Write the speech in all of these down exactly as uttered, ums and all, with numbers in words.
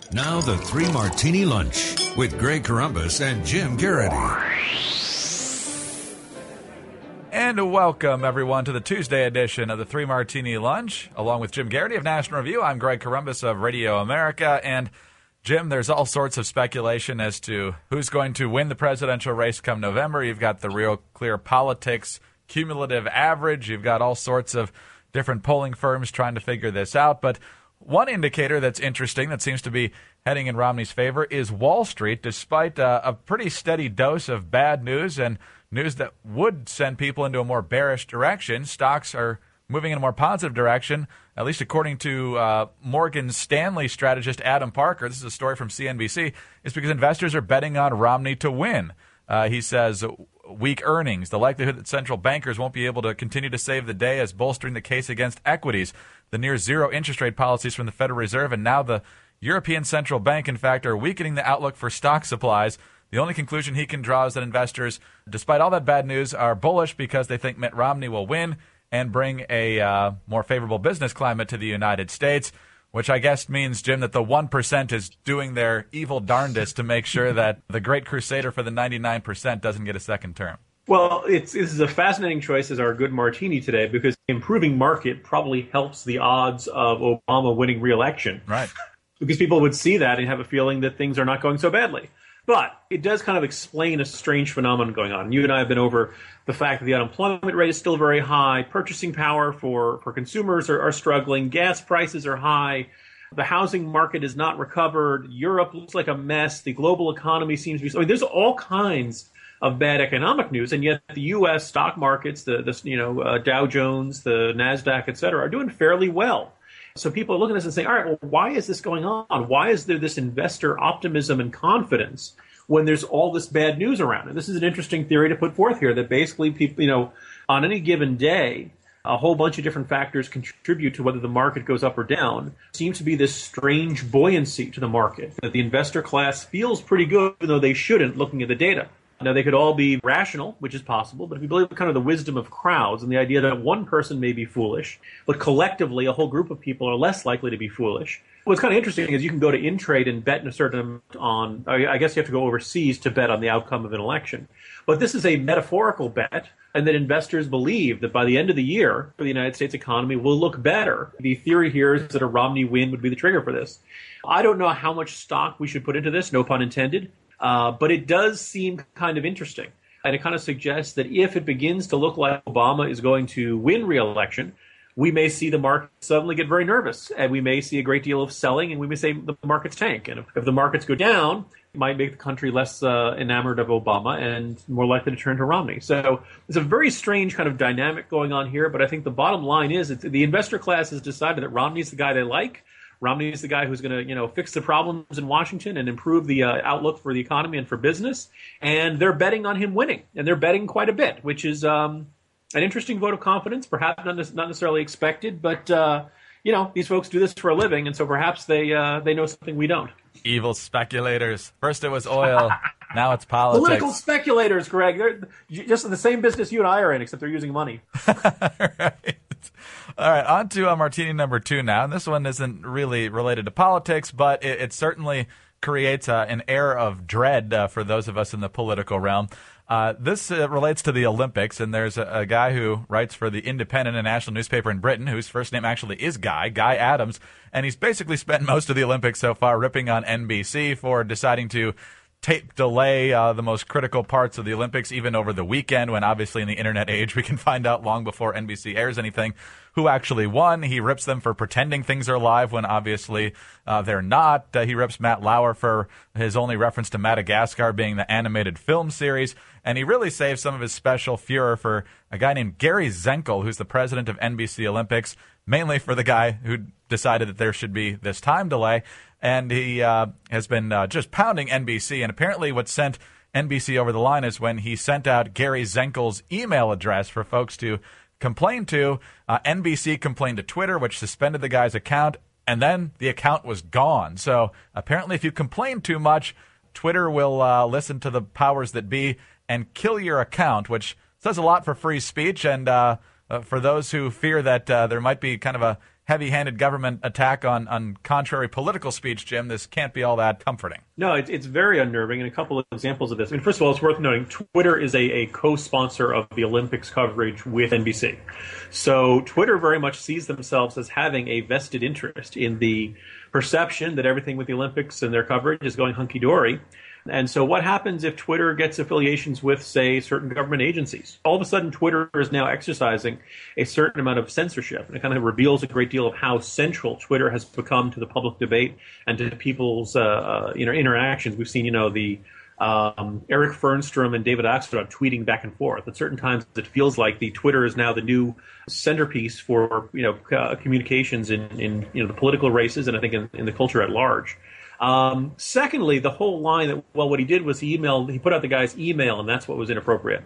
Now the Three Martini Lunch with Greg Corombos and Jim Garrity. And welcome, everyone, to the Tuesday edition of the Three Martini Lunch. Along with Jim Garrity of National Review, I'm Greg Corombos of Radio America. And, Jim, there's all sorts of speculation as to who's going to win the presidential race come November. You've got the Real Clear Politics cumulative average. You've got all sorts of different polling firms trying to figure this out. But one indicator that's interesting that seems to be heading in Romney's favor is Wall Street, despite uh, a pretty steady dose of bad news and news that would send people into a more bearish direction. Stocks are moving in a more positive direction, at least according to uh, Morgan Stanley strategist Adam Parker. This is a story from C N B C. It's because investors are betting on Romney to win. Uh, he says weak earnings, the likelihood that central bankers won't be able to continue to save the day as bolstering the case against equities, the near zero interest rate policies from the Federal Reserve, and now the European Central Bank, in fact, are weakening the outlook for stock supplies. The only conclusion he can draw is that investors, despite all that bad news, are bullish because they think Mitt Romney will win and bring a uh, more favorable business climate to the United States, which I guess means, Jim, that the one percent is doing their evil darndest to make sure that the great crusader for the ninety-nine percent doesn't get a second term. Well, it's, this is a fascinating choice as our good martini today, because the improving market probably helps the odds of Obama winning re-election. Right. Because people would see that and have a feeling that things are not going so badly. But it does kind of explain a strange phenomenon going on. You and I have been over the fact that the unemployment rate is still very high. Purchasing power for, for consumers are, are struggling. Gas prices are high. The housing market is not recovered. Europe looks like a mess. The global economy seems to be... I mean, there's all kinds of bad economic news, and yet the U S stock markets, the, the you know uh, Dow Jones, the NASDAQ, et cetera, are doing fairly well. So people are looking at this and saying, all right, well, why is this going on? Why is there this investor optimism and confidence when there's all this bad news around? And this is an interesting theory to put forth here, that basically people, you know, on any given day, a whole bunch of different factors contribute to whether the market goes up or down. It seems to be this strange buoyancy to the market, that the investor class feels pretty good, even though they shouldn't, looking at the data. Now, they could all be rational, which is possible, but if you believe kind of the wisdom of crowds and the idea that one person may be foolish, but collectively a whole group of people are less likely to be foolish. What's kind of interesting is you can go to Intrade and bet a certain amount on, I guess you have to go overseas to bet on the outcome of an election. But this is a metaphorical bet, and that investors believe that by the end of the year, the United States economy will look better. The theory here is that a Romney win would be the trigger for this. I don't know how much stock we should put into this, no pun intended. Uh, but it does seem kind of interesting. And it kind of suggests that if it begins to look like Obama is going to win re-election, we may see the market suddenly get very nervous. And we may see a great deal of selling, and we may say the markets tank. And if, if the markets go down, it might make the country less uh, enamored of Obama and more likely to turn to Romney. So it's a very strange kind of dynamic going on here. But I think the bottom line is that the investor class has decided that Romney's the guy they like. Romney is the guy who's going to, you know, fix the problems in Washington and improve the uh, outlook for the economy and for business. And they're betting on him winning, and they're betting quite a bit, which is um, an interesting vote of confidence, perhaps not, not necessarily expected, but uh, you know, these folks do this for a living, and so perhaps they uh, they know something we don't. Evil speculators. First it was oil, now it's politics. Political speculators, Greg. They're just in the same business you and I are in, except they're using money. Right. All right, on to uh, martini number two now. And this one isn't really related to politics, but it, it certainly creates uh, an air of dread uh, for those of us in the political realm. Uh, this uh, relates to the Olympics, and there's a, a guy who writes for the Independent, a national newspaper in Britain, whose first name actually is Guy, Guy Adams, and he's basically spent most of the Olympics so far ripping on N B C for deciding to tape delay uh, the most critical parts of the Olympics, even over the weekend, when obviously in the internet age we can find out long before N B C airs anything who actually won. He rips them for pretending things are live when obviously uh, they're not. Uh, he rips Matt Lauer for his only reference to Madagascar being the animated film series. And he really saves some of his special furor for a guy named Gary Zenkel, who's the president of N B C Olympics, mainly for the guy who decided that there should be this time delay. And he uh, has been uh, just pounding N B C. And apparently what sent N B C over the line is when he sent out Gary Zenkel's email address for folks to complain to. Uh, N B C complained to Twitter, which suspended the guy's account, and then the account was gone. So apparently if you complain too much, Twitter will uh, listen to the powers that be and kill your account, which says a lot for free speech. And uh, uh, for those who fear that uh, there might be kind of a heavy-handed government attack on, on contrary political speech, Jim, this can't be all that comforting. No, it's, it's very unnerving, and a couple of examples of this. I mean, first of all, it's worth noting, Twitter is a, a co-sponsor of the Olympics coverage with N B C. So Twitter very much sees themselves as having a vested interest in the perception that everything with the Olympics and their coverage is going hunky-dory. And so what happens if Twitter gets affiliations with, say, certain government agencies? All of a sudden, Twitter is now exercising a certain amount of censorship. And it kind of reveals a great deal of how central Twitter has become to the public debate and to people's uh, you know, interactions. We've seen, you know, the um, Eric Fernstrom and David Axelrod tweeting back and forth. At certain times, it feels like the Twitter is now the new centerpiece for, you know, uh, communications in, in, you know, the political races and I think in, in the culture at large. Um, secondly, the whole line that, well, what he did was he emailed, he put out the guy's email, and that's what was inappropriate.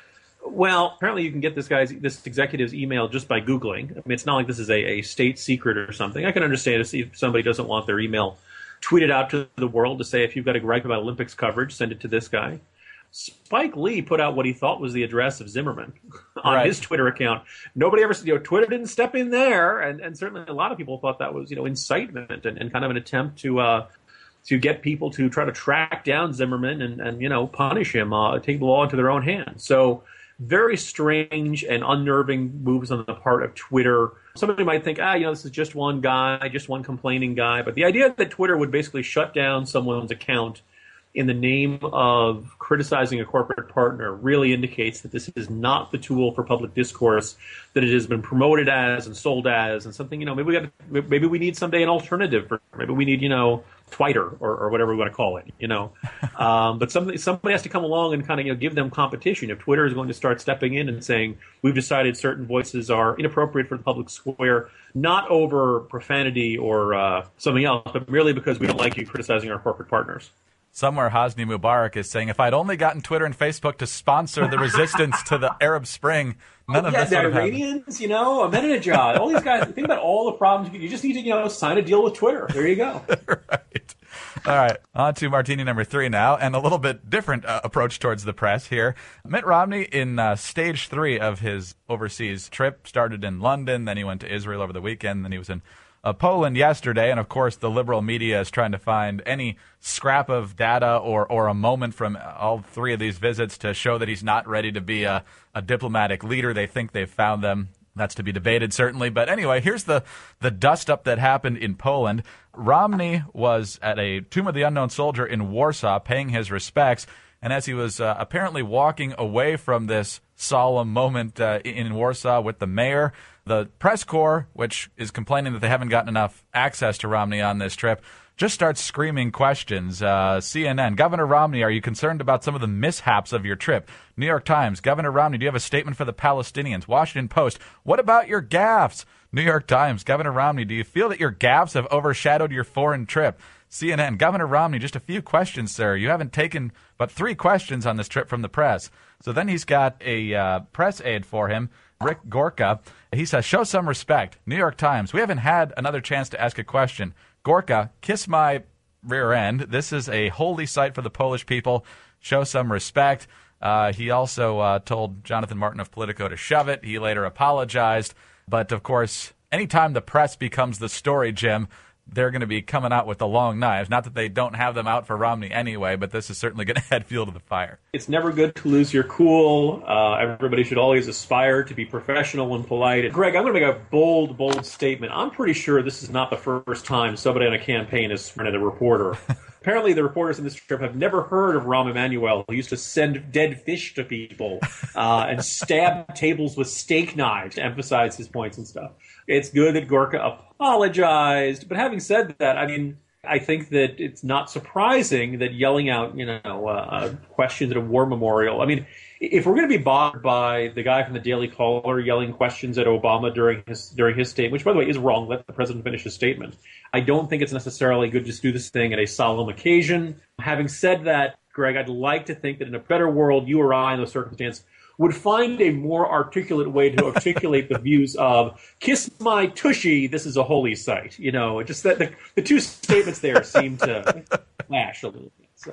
Well, apparently you can get this guy's, this executive's email just by Googling. I mean, it's not like this is a, a state secret or something. I can understand if somebody doesn't want their email tweeted out to the world to say, if you've got a gripe about Olympics coverage, send it to this guy. Spike Lee put out what he thought was the address of Zimmerman on right. his Twitter account. Nobody ever said, you know, Twitter didn't step in there. And, and certainly a lot of people thought that was, you know, incitement and, and kind of an attempt to, uh, to get people to try to track down Zimmerman and, and you know, punish him, uh, take the law into their own hands. So very strange and unnerving moves on the part of Twitter. Somebody might think, ah, you know, this is just one guy, just one complaining guy. But the idea that Twitter would basically shut down someone's account in the name of criticizing a corporate partner really indicates that this is not the tool for public discourse that it has been promoted as and sold as, and something, you know, maybe we got, maybe we need someday an alternative for, maybe we need, you know, Twitter or, or whatever we want to call it, you know. Um, but somebody, somebody has to come along and kind of, you know, give them competition. If Twitter is going to start stepping in and saying, we've decided certain voices are inappropriate for the public square, not over profanity or uh, something else, but merely because we don't like you criticizing our corporate partners. Somewhere Hosni Mubarak is saying, if I'd only gotten Twitter and Facebook to sponsor the resistance to the Arab Spring, none oh, of yeah, this the would have Iranians, happened. You know, Ahmadinejad, all these guys, think about all the problems. You just need to, you know, sign a deal with Twitter. There you go. Right. All right, on to martini number three now, and a little bit different uh, approach towards the press here. Mitt Romney, in uh, stage three of his overseas trip, started in London, then he went to Israel over the weekend, then he was in Uh, Poland yesterday, and of course the liberal media is trying to find any scrap of data or, or a moment from all three of these visits to show that he's not ready to be a, a diplomatic leader. They think they've found them. That's to be debated, certainly. But anyway, here's the, the dust-up that happened in Poland. Romney was at a Tomb of the Unknown Soldier in Warsaw paying his respects, and as he was uh, apparently walking away from this solemn moment uh, in Warsaw with the mayor, the press corps, which is complaining that they haven't gotten enough access to Romney on this trip, just starts screaming questions. Uh, C N N, Governor Romney, are you concerned about some of the mishaps of your trip? New York Times, Governor Romney, do you have a statement for the Palestinians? Washington Post, what about your gaffes? New York Times, Governor Romney, do you feel that your gaffes have overshadowed your foreign trip? C N N, Governor Romney, just a few questions, sir. You haven't taken but three questions on this trip from the press. So then he's got a uh, press aide for him, Rick Gorka. He says, show some respect. New York Times, we haven't had another chance to ask a question. Gorka, kiss my rear end. This is a holy site for the Polish people. Show some respect. Uh, he also uh, told Jonathan Martin of Politico to shove it. He later apologized. But, of course, anytime the press becomes the story, Jim, they're going to be coming out with the long knives. Not that they don't have them out for Romney anyway, but this is certainly going to add fuel to the fire. It's never good to lose your cool. Uh, everybody should always aspire to be professional and polite. And Greg, I'm going to make a bold, bold statement. I'm pretty sure this is not the first time somebody on a campaign has threatened a reporter. Apparently, the reporters in this trip have never heard of Rahm Emanuel, who used to send dead fish to people uh, and stab tables with steak knives to emphasize his points and stuff. It's good that Gorka apologized. But having said that, I mean, I think that it's not surprising that yelling out, you know, uh, questions at a war memorial. I mean, if we're going to be bothered by the guy from the Daily Caller yelling questions at Obama during his during his statement, which, by the way, is wrong. Let the president finish his statement. I don't think it's necessarily good to just do this thing at a solemn occasion. Having said that, Greg, I'd like to think that in a better world, you or I in those circumstances would find a more articulate way to articulate the views of kiss my tushy, this is a holy site. You know, just that the, the two statements there seem to clash a little bit. So.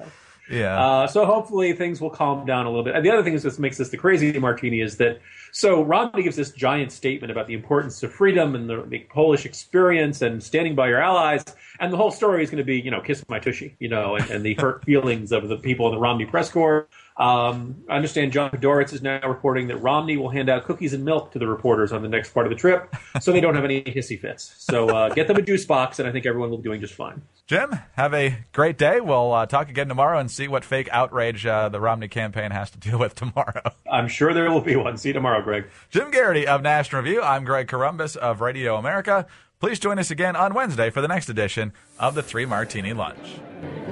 Yeah. Uh, so hopefully things will calm down a little bit. And the other thing is this makes this the crazy martini is that so Romney gives this giant statement about the importance of freedom and the, the Polish experience and standing by your allies, and the whole story is going to be, you know, kiss my tushy, you know, and, and the hurt feelings of the people in the Romney press corps. Um, I understand John Podhoretz is now reporting that Romney will hand out cookies and milk to the reporters on the next part of the trip, so they don't have any hissy fits. So uh, get them a juice box, and I think everyone will be doing just fine. Jim, have a great day. We'll uh, talk again tomorrow and see what fake outrage uh, the Romney campaign has to deal with tomorrow. I'm sure there will be one. See you tomorrow, Greg. Jim Garrity of National Review. I'm Greg Corombos of Radio America. Please join us again on Wednesday for the next edition of the Three Martini Lunch.